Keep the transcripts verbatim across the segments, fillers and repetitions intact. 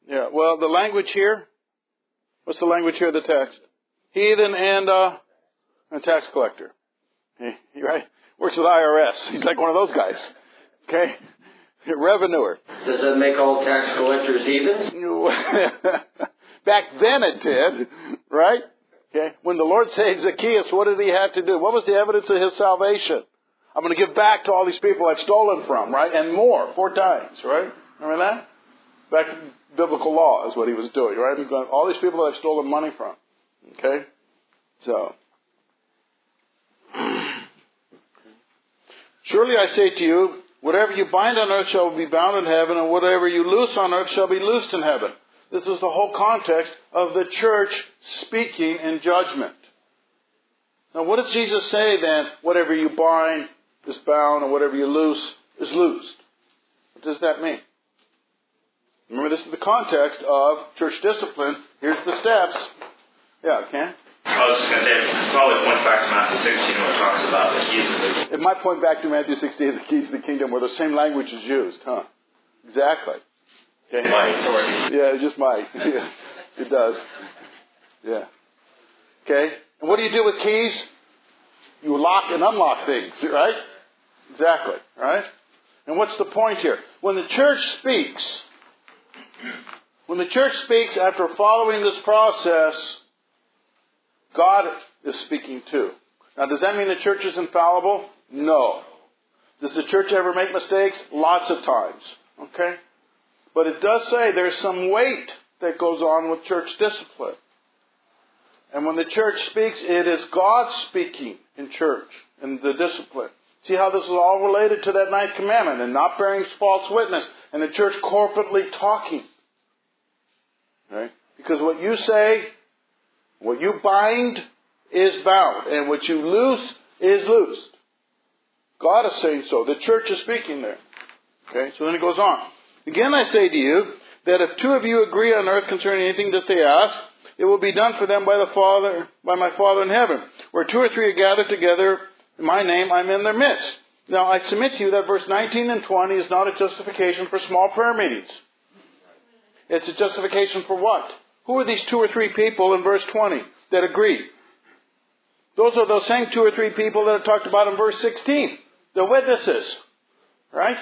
Yeah, well, the language here, what's the language here of the text? Heathen and uh, a tax collector. He, he right? Works with I R S. He's like one of those guys. Okay? Revenuer. Does that make all tax collectors heathens? Back then it did, right? Okay. When the Lord saved Zacchaeus, what did he have to do? What was the evidence of his salvation? I'm going to give back to all these people I've stolen from, right? And more, four times, right? Remember that? Back to biblical law is what he was doing, right? He's going, all these people that I've stolen money from. Okay? So. Surely I say to you, whatever you bind on earth shall be bound in heaven, and whatever you loose on earth shall be loosed in heaven. This is the whole context of the church speaking in judgment. Now what does Jesus say then? Whatever you bind is bound, and whatever you loose is loosed. What does that mean? Remember, this is the context of church discipline. Here's the steps. Yeah, Ken? I was just going to say, it probably points back to Matthew sixteen where it talks about the keys of the... It might point back to Matthew sixteen, the keys of the kingdom, where the same language is used, huh? Exactly. Okay. Might. Yeah, it just might. Yeah, it does. Yeah. Okay. And what do you do with keys? You lock and unlock things, right? Exactly. Right? And what's the point here? When the church speaks, when the church speaks after following this process, God is speaking too. Now, does that mean the church is infallible? No. Does the church ever make mistakes? Lots of times. Okay? But it does say there's some weight that goes on with church discipline. And when the church speaks, it is God speaking in church, in the discipline. See how this is all related to that ninth commandment, and not bearing false witness, and the church corporately talking. Right? Because what you say, what you bind is bound, and what you loose is loosed. God is saying so. The church is speaking there. Okay, so then it goes on. Again I say to you, that if two of you agree on earth concerning anything that they ask, it will be done for them by the Father, by my Father in heaven. Where two or three are gathered together in my name, I'm in their midst. Now I submit to you that verse nineteen and twenty is not a justification for small prayer meetings. It's a justification for what? Who are these two or three people in verse twenty that agree? Those are those same two or three people that are talked about in verse sixteen. The witnesses. Right?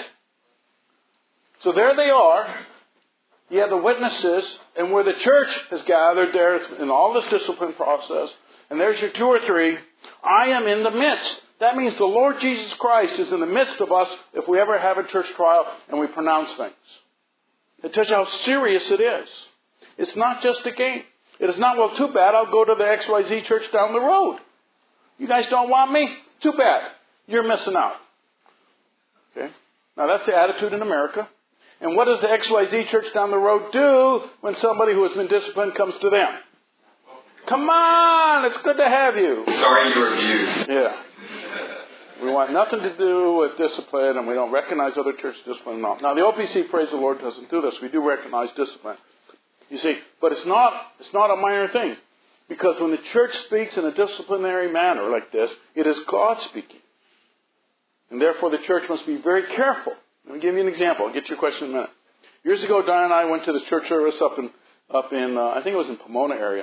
So there they are. You have the witnesses, and where the church has gathered there in all this discipline process, and there's your two or three, I am in the midst. That means the Lord Jesus Christ is in the midst of us if we ever have a church trial and we pronounce things. It tells you how serious it is. It's not just a game. It is not, well, too bad, I'll go to the X Y Z church down the road. You guys don't want me? Too bad. You're missing out. Okay? Now that's the attitude in America. And what does the X Y Z church down the road do when somebody who has been disciplined comes to them? Come on, it's good to have you. Sorry you were abused. Yeah. We want nothing to do with discipline, and we don't recognize other church discipline. No. Now the O P C, praise the Lord, doesn't do this. We do recognize discipline. You see, but it's not, it's not a minor thing. Because when the church speaks in a disciplinary manner like this, it is God speaking. And therefore the church must be very careful. Let me give you an example. I'll get to your question in a minute. Years ago, Diane and I went to this church service up in, up in uh, I think it was in Pomona area.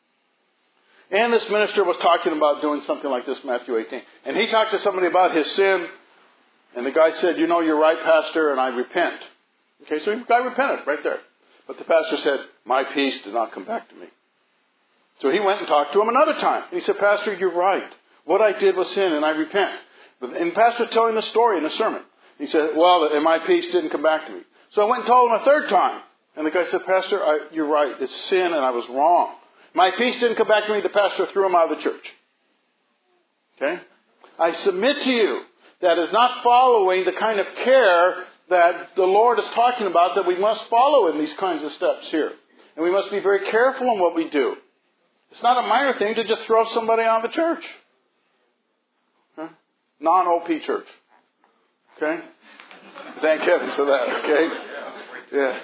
And this minister was talking about doing something like this, Matthew eighteen. And he talked to somebody about his sin. And the guy said, you know, you're right, Pastor, and I repent. Okay, so the guy repented right there. But the pastor said, my peace did not come back to me. So he went and talked to him another time. He said, Pastor, you're right. What I did was sin, and I repent. And the pastor was telling the story in the sermon. He said, well, and my peace didn't come back to me. So I went and told him a third time. And the guy said, Pastor, I, you're right. It's sin and I was wrong. My peace didn't come back to me. The pastor threw him out of the church. Okay? I submit to you that is not following the kind of care that the Lord is talking about that we must follow in these kinds of steps here. And we must be very careful in what we do. It's not a minor thing to just throw somebody out of the church. Okay? Non-O P church. Okay? Thank Kevin for that, okay? Yeah.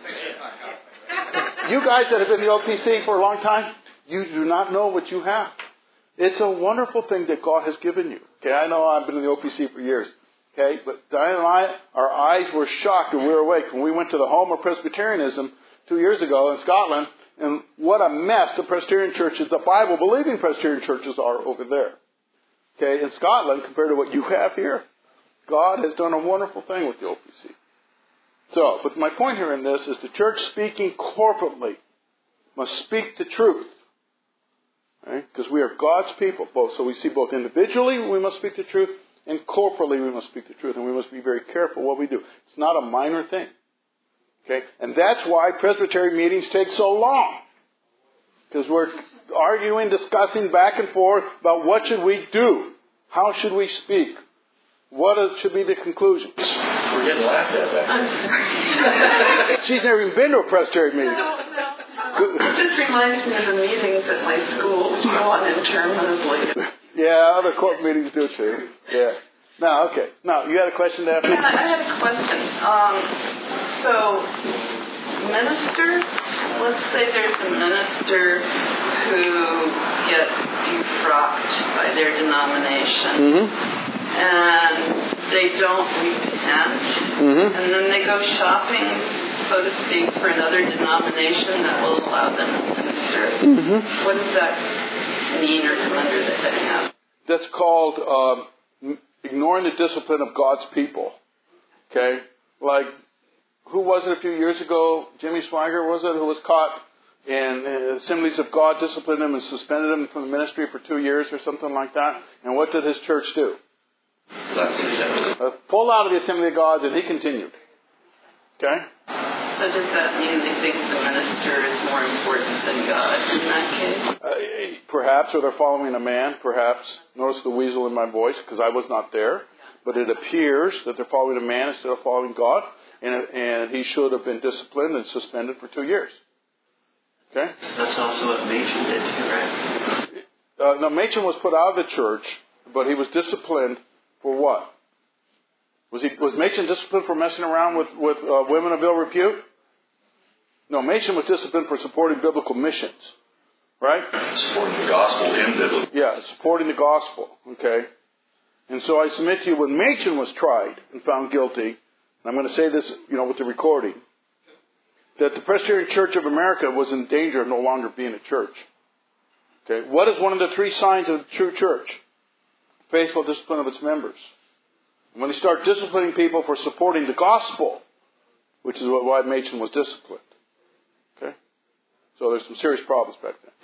You guys that have been in the O P C for a long time, you do not know what you have. It's a wonderful thing that God has given you. Okay, I know I've been in the O P C for years. Okay, but Diane and I, our eyes were shocked when we were awake. When we went to the home of Presbyterianism, two years ago in Scotland, and what a mess the Presbyterian churches, the Bible-believing Presbyterian churches are over there. Okay, in Scotland, compared to what you have here, God has done a wonderful thing with the O P C. So, but my point here in this is the church speaking corporately must speak the truth. Right? Because we are God's people. Both. So we see both individually we must speak the truth, and corporately we must speak the truth. And we must be very careful what we do. It's not a minor thing. Okay? And that's why Presbyterian meetings take so long. Because we're arguing, discussing back and forth about what should we do. How should we speak? What is, should be the conclusion? We're getting laughed at that. She's never even been to a Presbyterian meeting. No, no. It just reminds me of the meetings at my school go on interminably. Yeah, other court meetings do too. Yeah. No, okay. No, you had a question, Daphne? Yeah, I had a question. Um, so, ministers, let's say there's a minister who gets defrocked by their denomination. Mm-hmm. And they don't repent, mm-hmm. and then they go shopping, so to speak, for another denomination that will allow them to minister. Mm-hmm. What does that mean or come under the heading of? That's called um, ignoring the discipline of God's people. Okay? Like, who was it a few years ago? Jimmy Swaggart, was it, who was caught in uh, Assemblies of God, disciplined him and suspended him from the ministry for two years or something like that? And what did his church do? Uh, pulled out of the Assembly of God, and he continued. Okay? So does that mean they think the minister is more important than God in that case? Uh, perhaps, or they're following a man, perhaps. Notice the weasel in my voice, because I was not there. But it appears that they're following a man instead of following God, and, and he should have been disciplined and suspended for two years. Okay? That's also what Machen did too, right? Uh, no, Machen was put out of the church, but he was disciplined for what? Was he was Machen disciplined for messing around with, with uh, women of ill repute? No, Machen was disciplined for supporting biblical missions. Right? Supporting the gospel in biblical. Yeah, supporting the gospel. Okay? And so I submit to you, when Machen was tried and found guilty, and I'm going to say this, you know, with the recording, that the Presbyterian Church of America was in danger of no longer being a church. Okay? What is one of the three signs of the true church? Faithful discipline of its members. And when they start disciplining people for supporting the gospel, which is why Machen was disciplined. Okay? So there's some serious problems back then.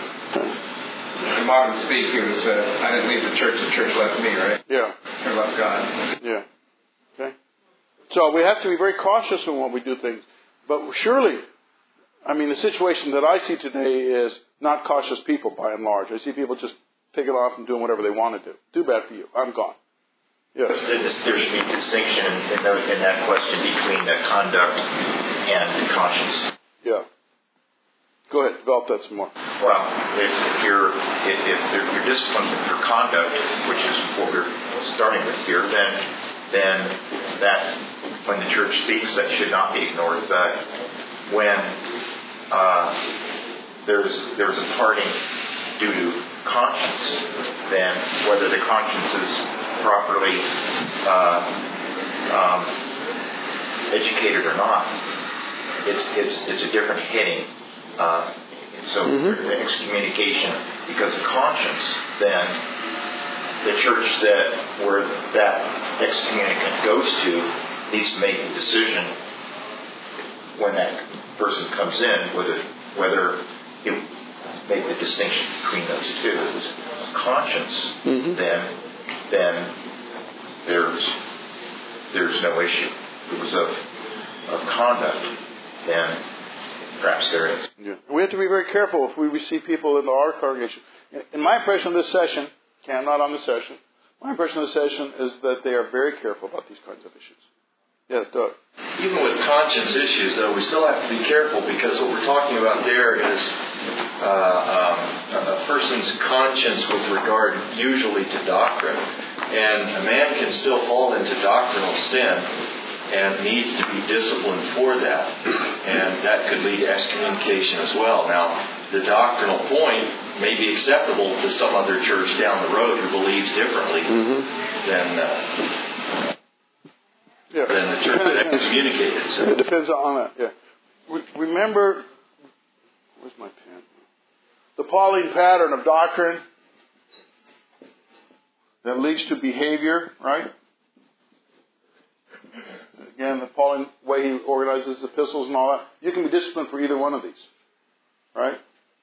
The modern speak is, uh, I didn't leave the church, the church left me, right? Yeah. I left God. Yeah. Okay? So we have to be very cautious in what we do things. But surely, I mean, the situation that I see today is not cautious people by and large. I see people just taking off and doing whatever they want to do. Too bad for you. I'm gone. Yes. There should be a distinction in, those, in that question between the conduct and the conscience. Yeah. Go ahead. Develop that some more. Well, if, if you're if, if you're disciplined for conduct, which is what we're starting with here, then then that when the church speaks, that should not be ignored. But when uh, there's there's a parting due to conscience, then whether the conscience is properly uh, um, educated or not, it's it's it's a different heading. Uh, so mm-hmm. the excommunication because of conscience, then the church that where that excommunicant goes to needs to make a decision when that person comes in whether whether you make the distinction between those two. If it's conscience, mm-hmm. then then there's there's no issue. If it was of of conduct, then perhaps there is. Yeah. We have to be very careful if we receive people into our congregation. In my impression of this session, okay, I'm not on the session, my impression of the session is that they are very careful about these kinds of issues. Yes, Doug. Even with conscience issues, though, we still have to be careful because what we're talking about there is uh, um, a person's conscience with regard usually to doctrine. And a man can still fall into doctrinal sin and needs to be disciplined for that. And that could lead to excommunication as well. Now, the doctrinal point may be acceptable to some other church down the road who believes differently mm-hmm. than, uh, yeah. than the church that excommunicated. So. It depends on that, yeah. We, we remember, where's my pen? The Pauline pattern of doctrine that leads to behavior, right? Again, the Pauline way he organizes epistles and all that. You can be disciplined for either one of these, right?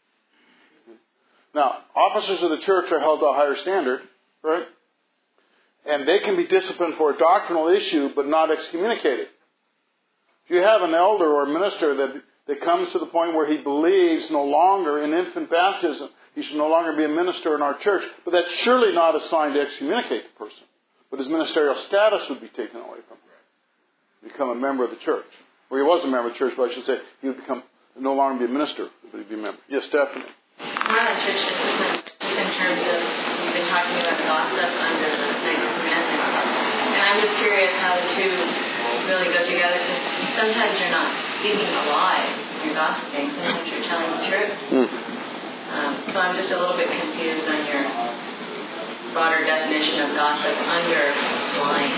Now, officers of the church are held to a higher standard, right? And they can be disciplined for a doctrinal issue, but not excommunicated. If you have an elder or a minister that, that comes to the point where he believes no longer in infant baptism, he should no longer be a minister in our church, but that's surely not a sign to excommunicate the person. But his ministerial status would be taken away from him. Become a member of the church. Or he was a member of the church, but I should say he would become no longer be a minister, but he'd be a member. Yes, Stephanie. More on church discipline in terms of, you've been talking about gossip under the Ninth Commandment. And I'm just curious how the two really go together, because sometimes you're not speaking a lie, you're gossiping, sometimes you're telling the truth. Mm. Um, so I'm just a little bit confused on your broader definition of gossip under lying.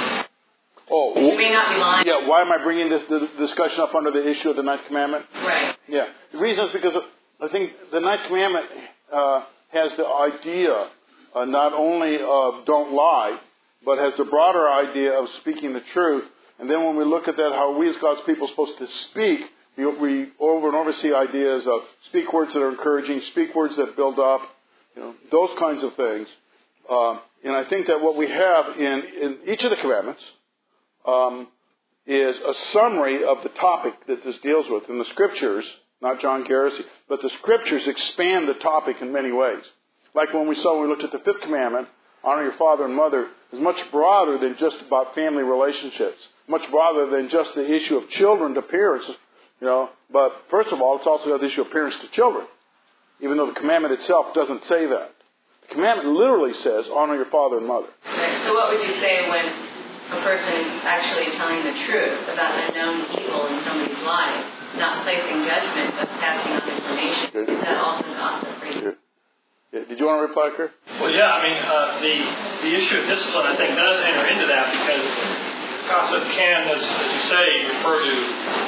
Oh, you may not be lying. Yeah, why am I bringing this the discussion up under the issue of the Ninth Commandment? Right. Yeah. The reason is because I think the Ninth Commandment uh, has the idea uh, not only of don't lie, but has the broader idea of speaking the truth. And then when we look at that, how we as God's people are supposed to speak, we, we over and over see ideas of speak words that are encouraging, speak words that build up, you know, those kinds of things. Uh, and I think that what we have in, in each of the commandments um, is a summary of the topic that this deals with. In the Scriptures, not John Garrison, but the Scriptures expand the topic in many ways. Like when we saw when we looked at the fifth commandment, honor your father and mother, is much broader than just about family relationships. Much broader than just the issue of children to parents, you know. But first of all, it's also the issue of parents to children, even though the commandment itself doesn't say that. The commandment literally says, honor your father and mother. Right. So what would you say when a person is actually telling the truth about a known evil in somebody's life, not placing judgment, but passing on information? Good. Is that also gossip for you? Good. Yeah. Did you want to reply, Kirk? Well, yeah, I mean, uh, the, the issue of discipline, I think, does enter into that, because gossip can, as, as you say, refer to,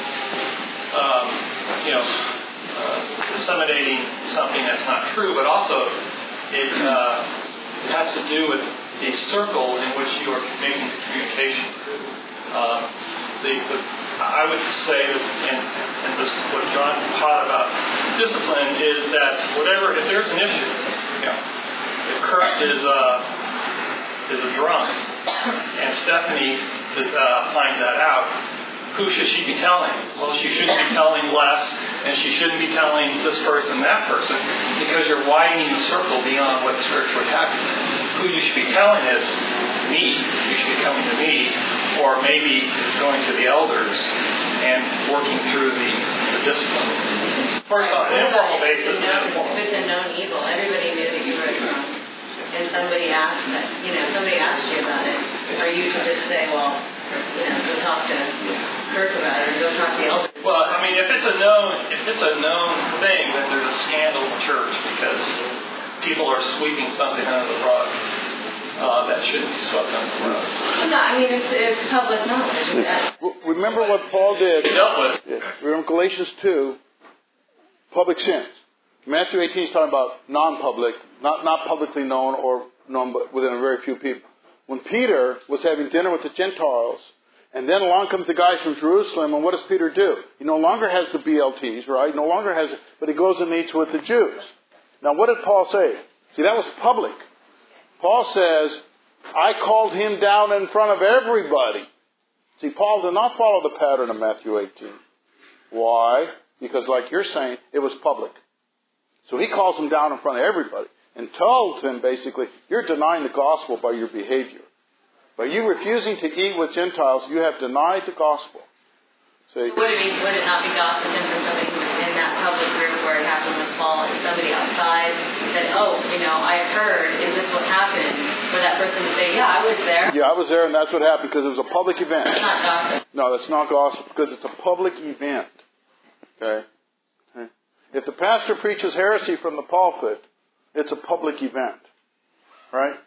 um, you know, uh, disseminating something that's not true, but also it, uh, it has to do with the circle in which you are making the communication. Uh, the, the, I would say that, and, and this is what John taught about discipline, is that whatever, if there's an issue, you know, if Kurt is, uh, is a drunk, and Stephanie uh, finds that out, who should she be telling? Well, she shouldn't be telling Les, and she shouldn't be telling this person, that person, because you're widening the circle beyond what the Scripture would have you. Who you should be telling is me. You should be coming to me, or maybe going to the elders and working through the, the discipline. First, on an informal basis. If it's a known evil, everybody knew that you were drunk, and somebody asked that, you know, somebody asked you about it, are you to just say, well, you know, go talk to Kirk about it, or go talk to the elders? Well, I mean, if it's a known, if it's a known thing, then there's a scandal in church because people are sweeping something under the rug uh, that shouldn't be swept under the rug. No, I mean, it's, it's public knowledge. Remember what Paul did. Dealt with. Remember Galatians two, public sins. Matthew eighteen is talking about non-public, not not publicly known or known but within a very few people. When Peter was having dinner with the Gentiles, and then along comes the guys from Jerusalem, and what does Peter do? He no longer has the B L Ts, right? No longer has it, but he goes and meets with the Jews. Now, what did Paul say? See, that was public. Paul says, I called him down in front of everybody. See, Paul did not follow the pattern of Matthew eighteen. Why? Because like you're saying, it was public. So he calls him down in front of everybody and tells him basically, you're denying the gospel by your behavior. By you refusing to eat with Gentiles, you have denied the gospel. See? Would it, be, would it not be gossiping for somebody who was in that public group where it happened with Paul, and somebody outside said, oh, you know, I heard, is this what happened? For that person to say, yeah, I was there. Yeah, I was there, and that's what happened because it was a public event. That's not gossip. No, that's not gossip because it's a public event. Okay? Okay? If the pastor preaches heresy from the pulpit, it's a public event. Right?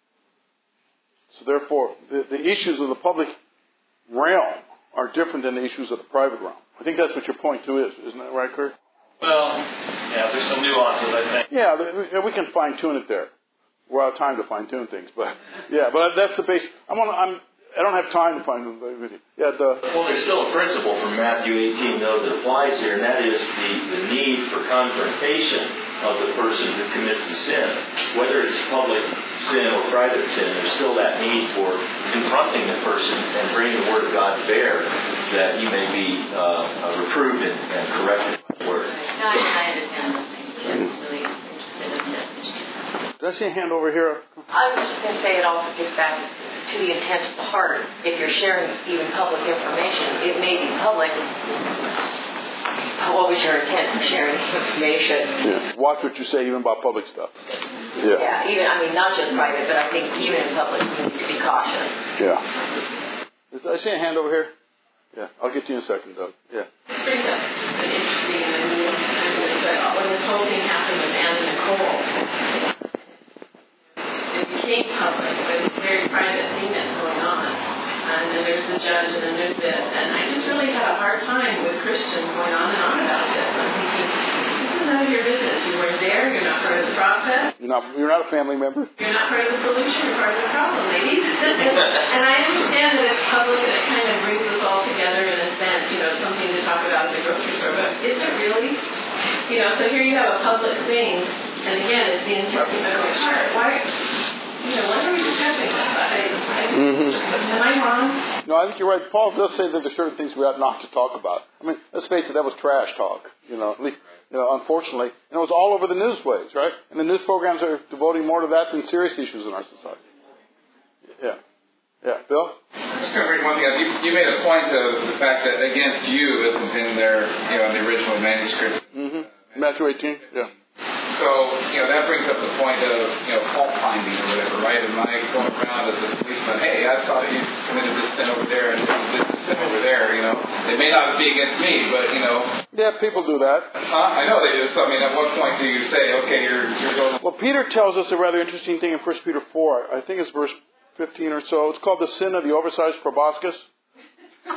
So therefore, the, the issues of the public realm are different than the issues of the private realm. I think that's what your point too is, isn't that right, Kurt? Well, yeah, there's some nuances, I think. Yeah, we can fine tune it there. We're out of time to fine tune things, but yeah, but that's the base. I'm on. I'm. I don't have time to fine tune with you. Yeah. The, well, there's still a principle from Matthew eighteen, though, that applies here, and that is the, the need for confrontation of the person who commits the sin. Whether it's public sin or private sin, there's still that need for confronting the person and bringing the Word of God to bear, that he may be uh, reproved and, and corrected by the Word. No, I, I understand those things. I'm really interested in this. Did I see a hand over here? I was just going to say it also gets back to the intent of the heart. If you're sharing even public information, it may be public. What was your intent for sharing the information? Yeah. Watch what you say even about public stuff. Yeah. Yeah, even, I mean, not just private, but I think even in public, you need to be cautious. Yeah. Did I see a hand over here? Yeah. I'll get to you in a second, Doug. Yeah. It brings up an interesting idea. But when this whole thing happened with Anna Nicole, it became public, but it's a very private thing that's going on. And then there's the judge, and then there's this. And I just really had a hard time with Christians going on and on about this. I'm thinking, this is none of your business. You weren't there. You're not part of the process. You're not. You're not a family member. You're not part of the solution. You're part of the problem, ladies. And I understand that it's public and it kind of brings us all together in a sense. You know, something to talk about at the grocery store. But is it really? You know, so here you have a public thing, and again, it's the intent of my heart. Why? You know, what are we discussing about? I, I, mm-hmm. Am I wrong? No, I think you're right. Paul does say that there's certain things we ought not to talk about. I mean, let's face it, that was trash talk. You know, at least, you know, unfortunately, and it was all over the newsways, right? And the news programs are devoting more to that than serious issues in our society. Yeah, yeah, Bill. I'm just going to read one thing. You, you made a point of the fact that against you isn't in their, you know, in the original manuscript. Mm-hmm. Matthew eighteen. Yeah. So, you know, that brings up the point of, you know, fault finding or whatever, right? Am I going around as a policeman, hey, I saw that you committed this sin over there and this sin over there, you know? It may not be against me, but, you know. Yeah, people do that. Huh? I know they do. So, I mean, at what point do you say, okay, you're, you're going... Well, Peter tells us a rather interesting thing in First Peter four. I think it's verse fifteen or so. It's called the sin of the oversized proboscis. You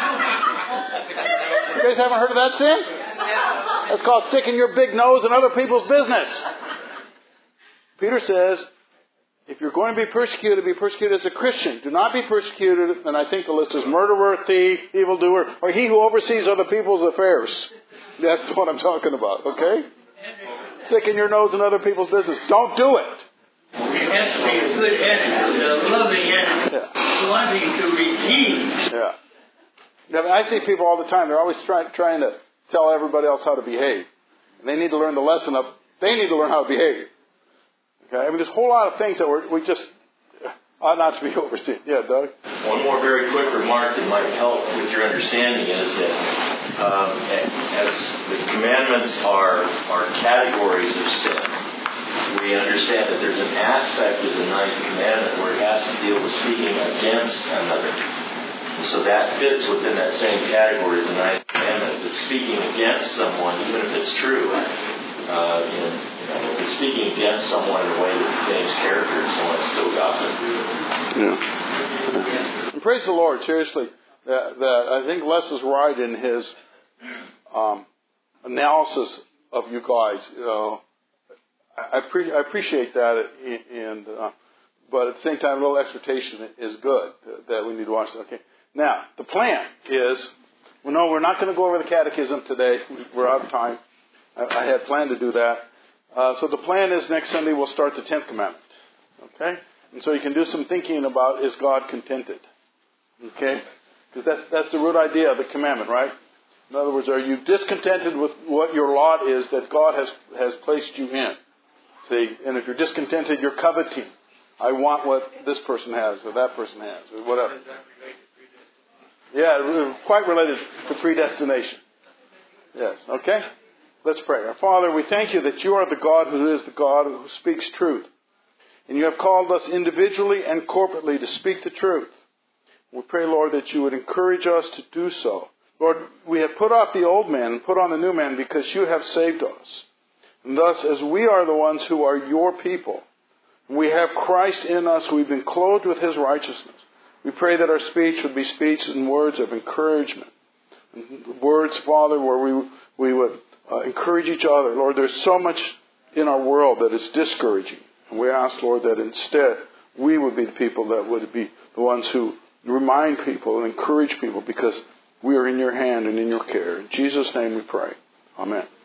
guys haven't heard of that sin? It's called sticking your big nose in other people's business. Peter says, if you're going to be persecuted, be persecuted as a Christian. Do not be persecuted, and I think the list is murderer, thief, evildoer, or he who oversees other people's affairs. That's what I'm talking about, okay? Sticking your nose in other people's business. Don't do it. It has to be a good attitude, a loving attitude, yeah. wanting to redeem. Yeah. I mean, I see people all the time. They're always try, trying to tell everybody else how to behave. And they need to learn the lesson of, they need to learn how to behave. Okay? I mean, there's a whole lot of things that we're, we just ought not to be overseen. Yeah, Doug? One more very quick remark that might help with your understanding is that um, as the commandments are, are categories of sin, we understand that there's an aspect of the ninth commandment where it has to deal with speaking against another. And so that fits within that same category of the ninth commandment. But speaking against someone, even if it's true, uh, you know, if it's speaking against someone in a way that defames character, someone still gossip. Yeah. And praise the Lord, seriously. That, that I think Les is right in his um, analysis of you guys. Uh, I, pre- I appreciate that, and uh, but at the same time, a little exhortation is good that we need to watch. Okay. Now, the plan is, well, no, we're not going to go over the catechism today. We're out of time. I, I had planned to do that. Uh, so the plan is next Sunday we'll start the tenth commandment. Okay? And so you can do some thinking about, is God contented? Okay? Because that's, that's the root idea of the commandment, right? In other words, are you discontented with what your lot is that God has, has placed you in? See? And if you're discontented, you're coveting. I want what this person has or that person has or whatever. Yeah, quite related to predestination. Yes, okay? Let's pray. Our Father, we thank you that you are the God who is the God who speaks truth. And you have called us individually and corporately to speak the truth. We pray, Lord, that you would encourage us to do so. Lord, we have put off the old man and put on the new man because you have saved us. And thus, as we are the ones who are your people, we have Christ in us, we've been clothed with his righteousness. We pray that our speech would be speech and words of encouragement. words, Father, where we we would uh, encourage each other. Lord, there's so much in our world that is discouraging. And we ask, Lord, that instead we would be the people that would be the ones who remind people and encourage people, because we are in your hand and in your care. In Jesus' name we pray. Amen.